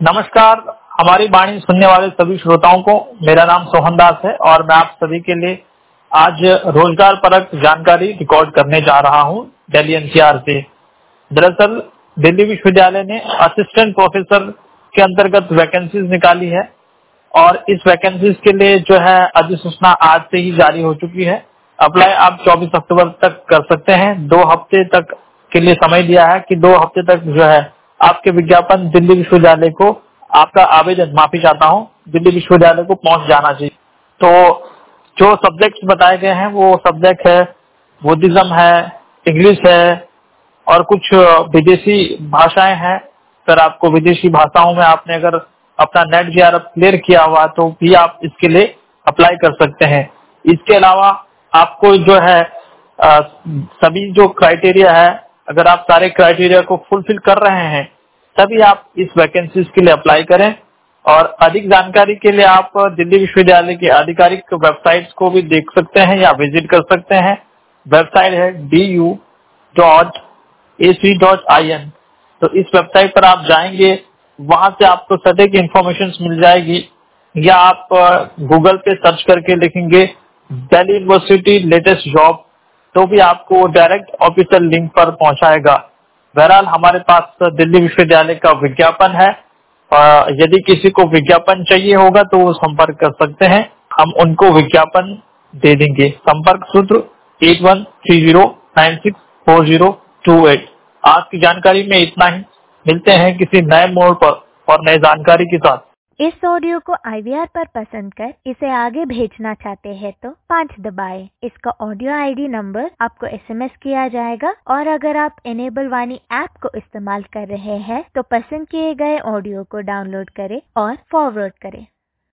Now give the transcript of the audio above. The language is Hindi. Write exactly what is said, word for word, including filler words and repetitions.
नमस्कार, हमारी वाणी सुनने वाले सभी श्रोताओं को मेरा नाम सोहन दास है और मैं आप सभी के लिए आज रोजगार परक जानकारी रिकॉर्ड करने जा रहा हूं दिल्ली एनसीआर से। दरअसल दिल्ली विश्वविद्यालय ने असिस्टेंट प्रोफेसर के अंतर्गत वैकेंसीज निकाली है और इस वैकेंसीज के लिए जो है अधिसूचना आज से ही जारी हो चुकी है। अप्लाई आप चौबीस अक्टूबर तक कर सकते हैं। दो हफ्ते तक के लिए समय दिया है कि दो हफ्ते तक जो है आपके विज्ञापन दिल्ली विश्वविद्यालय को आपका आवेदन माफी चाहता हूँ दिल्ली विश्वविद्यालय को पहुंच जाना चाहिए। तो जो सब्जेक्ट बताए गए हैं वो सब्जेक्ट है बुद्धिज्म है, इंग्लिश है और कुछ विदेशी भाषाएं हैं। सर आपको विदेशी भाषाओं में आपने अगर अपना NET J R F clear किया हुआ तो भी आप इसके लिए अप्लाई कर सकते हैं। इसके अलावा आपको जो है आ, सभी जो क्राइटेरिया है, अगर आप सारे क्राइटेरिया को फुलफिल कर रहे हैं तभी आप इस वैकेंसीज के लिए अप्लाई करें। और अधिक जानकारी के लिए आप दिल्ली विश्वविद्यालय की आधिकारिक वेबसाइट्स को भी देख सकते हैं या विजिट कर सकते हैं। वेबसाइट है D U dot A C dot I N. तो इस वेबसाइट पर आप जाएंगे, वहां से आपको सटीक इंफॉर्मेशन मिल जाएगी या आप गूगल पे सर्च करके लिखेंगे दिल्ली यूनिवर्सिटी लेटेस्ट जॉब तो भी आपको डायरेक्ट ऑफिशियल लिंक पर पहुंचाएगा। बहरहाल हमारे पास दिल्ली विश्वविद्यालय का विज्ञापन है। यदि किसी को विज्ञापन चाहिए होगा तो वो संपर्क कर सकते हैं, हम उनको विज्ञापन दे देंगे। संपर्क सूत्र eight one three zero nine six four zero two eight. आज की जानकारी में इतना ही। मिलते हैं किसी नए मोड़ पर और नए जानकारी के साथ। इस ऑडियो को आई वी आर पर पसंद कर इसे आगे भेजना चाहते हैं तो पाँच दबाएं। इसका ऑडियो आई डी नंबर आपको एस एम एस किया जाएगा और अगर आप इनेबल वाणी ऐप को इस्तेमाल कर रहे हैं तो पसंद किए गए ऑडियो को डाउनलोड करें और फॉरवर्ड करें।